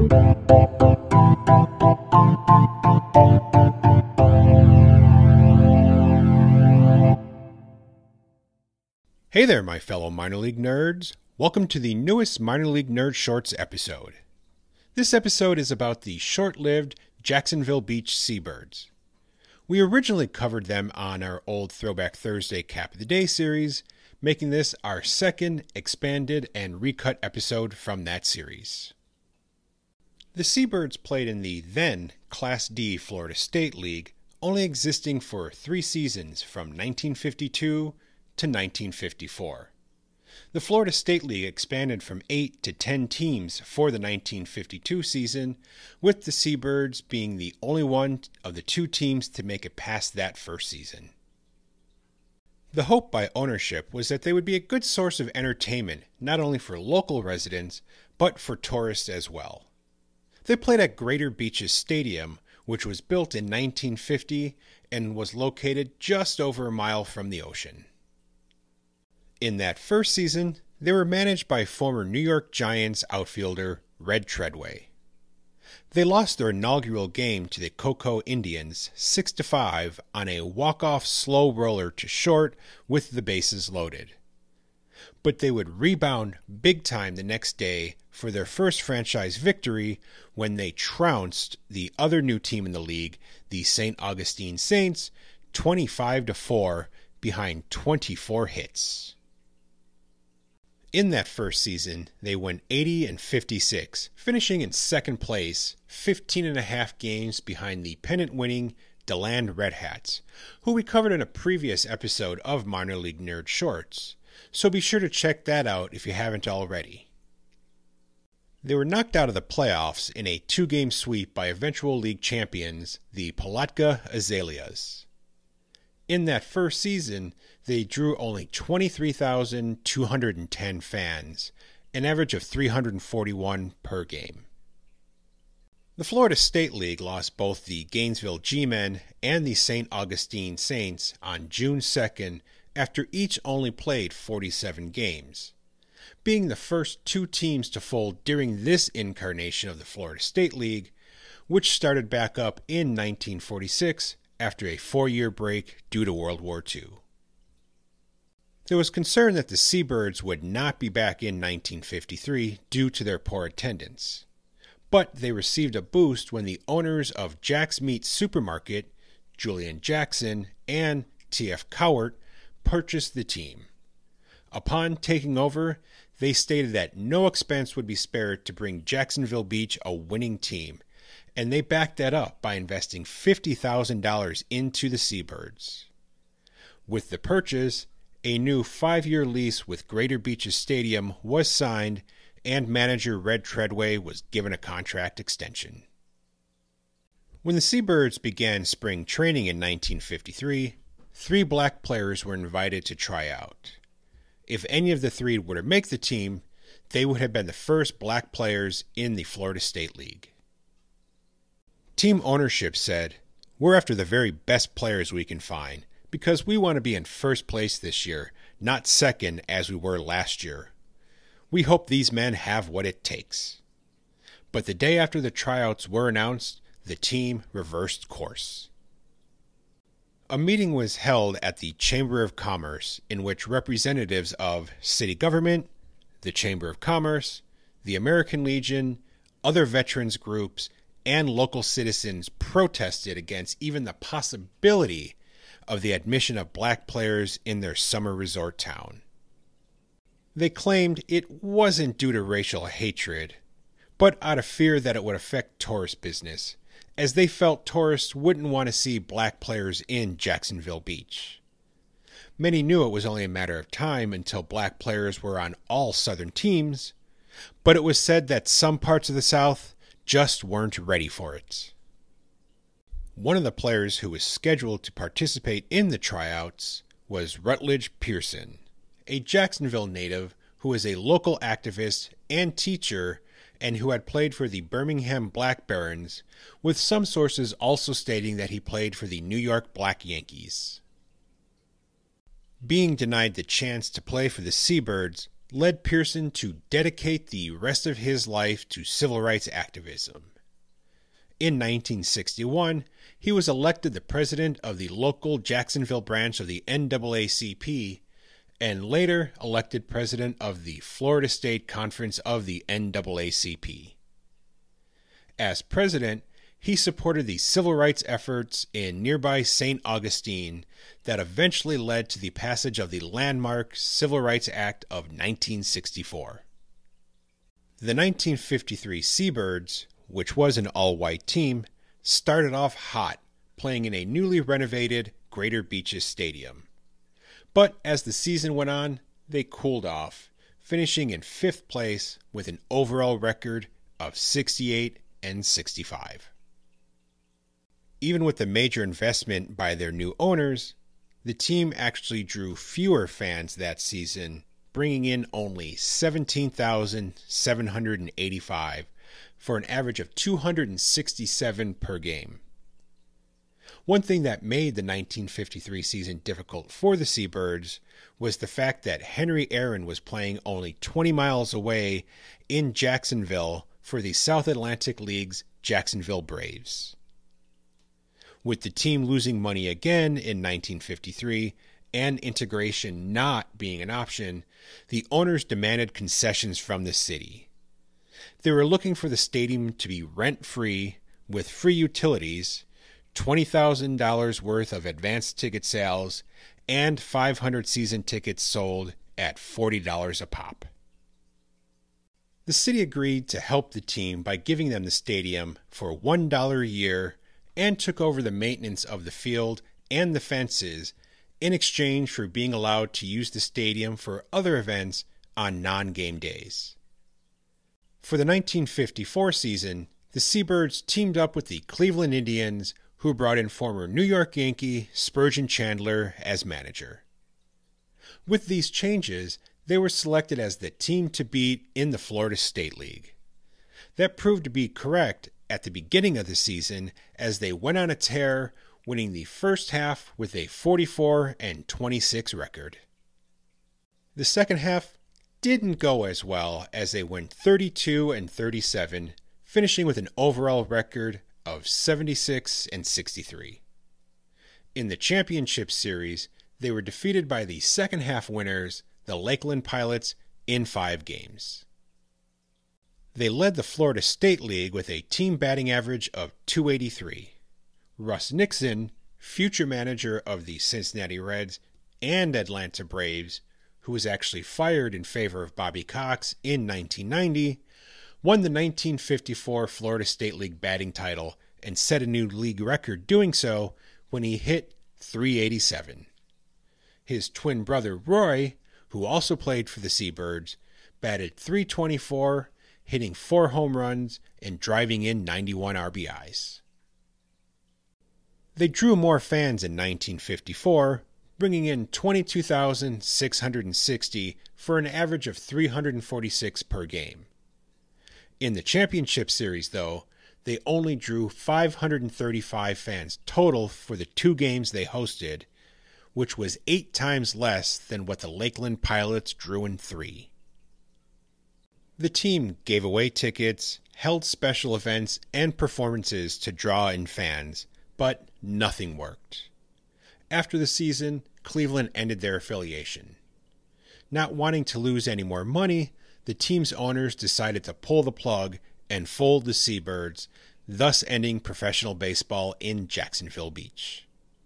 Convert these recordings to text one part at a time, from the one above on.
Hey there, my fellow minor league nerds. Welcome to the newest Minor League Nerd Shorts episode. This episode is about the short-lived Jacksonville Beach Seabirds. We originally covered them on our old Throwback Thursday Cap of the Day series, making this our second expanded and recut episode from that series. The Seabirds played in the then Class D Florida State League, only existing for 3 seasons from 1952 to 1954. The Florida State League expanded from 8 to 10 teams for the 1952 season, with the Seabirds being the only one of the 2 teams to make it past that first season. The hope by ownership was that they would be a good source of entertainment, not only for local residents, but for tourists as well. They played at Greater Beaches Stadium, which was built in 1950 and was located just over a mile from the ocean. In that first season, they were managed by former New York Giants outfielder Red Treadway. They lost their inaugural game to the Cocoa Indians 6-5 on a walk-off slow roller to short with the bases loaded. But they would rebound big time the next day for their first franchise victory when they trounced the other new team in the league, the St. Augustine Saints, 25-4 behind 24 hits. In that first season, they went 80-56, finishing in second place, 15.5 games behind the pennant-winning DeLand Red Hats, who we covered in a previous episode of Minor League Nerd Shorts, so be sure to check that out if you haven't already. They were knocked out of the playoffs in a 2-game sweep by eventual league champions, the Palatka Azaleas. In that first season, they drew only 23,210 fans, an average of 341 per game. The Florida State League lost both the Gainesville G-Men and the St. Augustine Saints on June 2nd after each only played 47 games, being the first 2 teams to fold during this incarnation of the Florida State League, which started back up in 1946 after a 4-year break due to World War II. There was concern that the Seabirds would not be back in 1953 due to their poor attendance, but they received a boost when the owners of Jack's Meat Supermarket, Julian Jackson and T.F. Cowart, purchased the team. Upon taking over, they stated that no expense would be spared to bring Jacksonville Beach a winning team, and they backed that up by investing $50,000 into the Seabirds. With the purchase, a new 5-year lease with Greater Beaches Stadium was signed, and manager Red Treadway was given a contract extension. When the Seabirds began spring training in 1953, 3 black players were invited to try out. If any of the 3 were to make the team, they would have been the first black players in the Florida State League. Team ownership said, "We're after the very best players we can find because we want to be in first place this year, not second as we were last year. We hope these men have what it takes." But the day after the tryouts were announced, the team reversed course. A meeting was held at the Chamber of Commerce in which representatives of city government, the Chamber of Commerce, the American Legion, other veterans groups, and local citizens protested against even the possibility of the admission of black players in their summer resort town. They claimed it wasn't due to racial hatred, but out of fear that it would affect tourist business, as they felt tourists wouldn't want to see black players in Jacksonville Beach. Many knew it was only a matter of time until black players were on all Southern teams, but it was said that some parts of the South just weren't ready for it. One of the players who was scheduled to participate in the tryouts was Rutledge Pearson, a Jacksonville native who was a local activist and teacher and who had played for the Birmingham Black Barons, with some sources also stating that he played for the New York Black Yankees. Being denied the chance to play for the Seabirds, led Pearson to dedicate the rest of his life to civil rights activism. In 1961, he was elected the president of the local Jacksonville branch of the NAACP, and later elected president of the Florida State Conference of the NAACP. As president, he supported the civil rights efforts in nearby St. Augustine that eventually led to the passage of the landmark Civil Rights Act of 1964. The 1953 Seabirds, which was an all-white team, started off hot, playing in a newly renovated Greater Beaches Stadium. But as the season went on, they cooled off, finishing in 5th place with an overall record of 68-65. Even with the major investment by their new owners, the team actually drew fewer fans that season, bringing in only 17,785 for an average of 267 per game. One thing that made the 1953 season difficult for the Seabirds was the fact that Henry Aaron was playing only 20 miles away in Jacksonville for the South Atlantic League's Jacksonville Braves. With the team losing money again in 1953 and integration not being an option, the owners demanded concessions from the city. They were looking for the stadium to be rent-free with free utilities, $20,000 worth of advanced ticket sales, and 500 season tickets sold at $40 a pop. The city agreed to help the team by giving them the stadium for $1 a year and took over the maintenance of the field and the fences in exchange for being allowed to use the stadium for other events on non-game days. For the 1954 season, the Seabirds teamed up with the Cleveland Indians, who brought in former New York Yankee Spurgeon Chandler as manager. With these changes, they were selected as the team to beat in the Florida State League. That proved to be correct at the beginning of the season as they went on a tear, winning the first half with a 44-26 record. The second half didn't go as well as they went 32-37, finishing with an overall record of 76-63. In the championship series, they were defeated by the second half winners, the Lakeland Pilots, in 5 games. They led the Florida State League with a team batting average of .283. Russ Nixon, future manager of the Cincinnati Reds and Atlanta Braves, who was actually fired in favor of Bobby Cox in 1990, won the 1954 Florida State League batting title and set a new league record doing so when he hit .387. His twin brother Roy, who also played for the Seabirds, batted .324, hitting 4 home runs and driving in 91 RBIs. They drew more fans in 1954, bringing in 22,660 for an average of 346 per game. In the championship series, though, they only drew 535 fans total for the 2 games they hosted, which was 8 times less than what the Lakeland Pilots drew in 3. The team gave away tickets, held special events and performances to draw in fans, but nothing worked. After the season, Cleveland ended their affiliation. Not wanting to lose any more money, the team's owners decided to pull the plug and fold the Seabirds, thus ending professional baseball in Jacksonville Beach.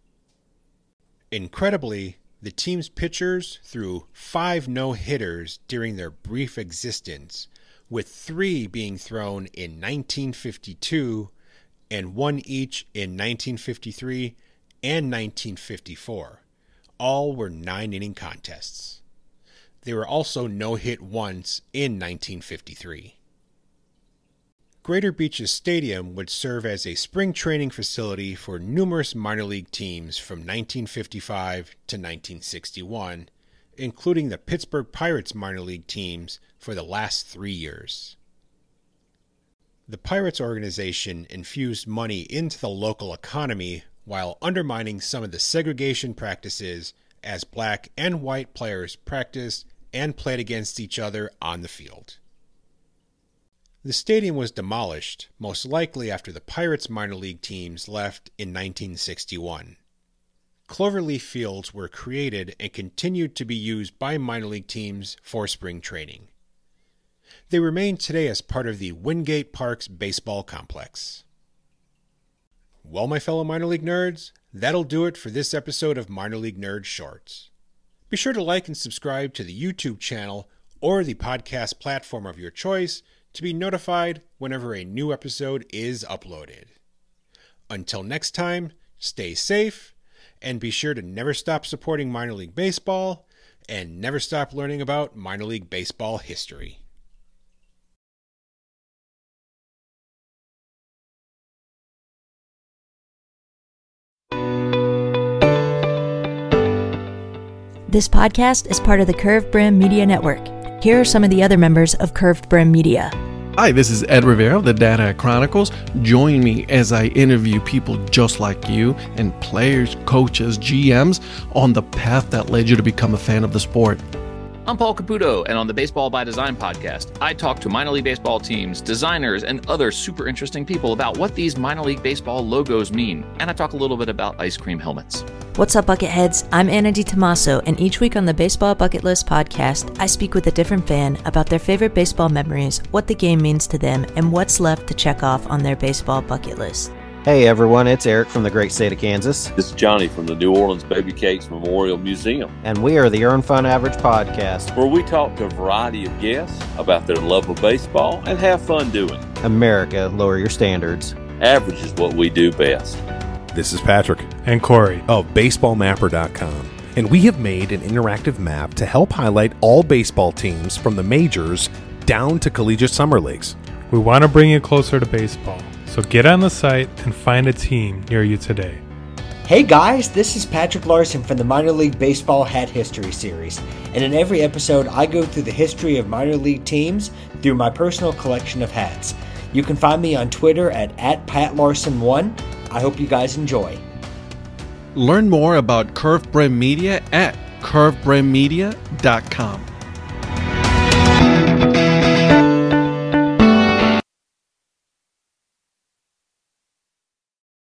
Incredibly, the team's pitchers threw 5 no-hitters during their brief existence, with 3 being thrown in 1952 and 1 each in 1953 and 1954. All were 9-inning contests. They were also no-hit once in 1953. Greater Beaches Stadium would serve as a spring training facility for numerous minor league teams from 1955 to 1961, including the Pittsburgh Pirates minor league teams for the last 3 years. The Pirates organization infused money into the local economy while undermining some of the segregation practices as black and white players practiced and played against each other on the field. The stadium was demolished, most likely after the Pirates minor league teams left in 1961. Cloverleaf fields were created and continued to be used by minor league teams for spring training. They remain today as part of the Wingate Parks baseball complex. Well, my fellow minor league nerds, that'll do it for this episode of Minor League Nerd Shorts. Be sure to like and subscribe to the YouTube channel or the podcast platform of your choice to be notified whenever a new episode is uploaded. Until next time, stay safe, and be sure to never stop supporting minor league baseball and never stop learning about minor league baseball history. This podcast is part of the Curved Brim Media Network. Here are some of the other members of Curved Brim Media. Hi, this is Ed Rivera of the Data Chronicles. Join me as I interview people just like you and players, coaches, GMs on the path that led you to become a fan of the sport. I'm Paul Caputo, and on the Baseball by Design podcast, I talk to minor league baseball teams, designers, and other super interesting people about what these minor league baseball logos mean. And I talk a little bit about ice cream helmets. What's up, Bucketheads? I'm Anna DiTomaso, and each week on the Baseball Bucket List podcast, I speak with a different fan about their favorite baseball memories, what the game means to them, and what's left to check off on their baseball bucket list. Hey everyone, it's Eric from the great state of Kansas. This is Johnny from the New Orleans Baby Cakes Memorial Museum. And we are the Earn Fun Average podcast, where we talk to a variety of guests about their love of baseball and have fun doing it. America, lower your standards. Average is what we do best. This is Patrick and Corey of BaseballMapper.com, and we have made an interactive map to help highlight all baseball teams from the majors down to collegiate summer leagues. We want to bring you closer to baseball, so get on the site and find a team near you today. Hey guys, this is Patrick Larson from the Minor League Baseball Hat History Series, and in every episode I go through the history of minor league teams through my personal collection of hats. You can find me on Twitter at @PatLarson1. I hope you guys enjoy. Learn more about Curved Brim Media at curvedbrimmedia.com.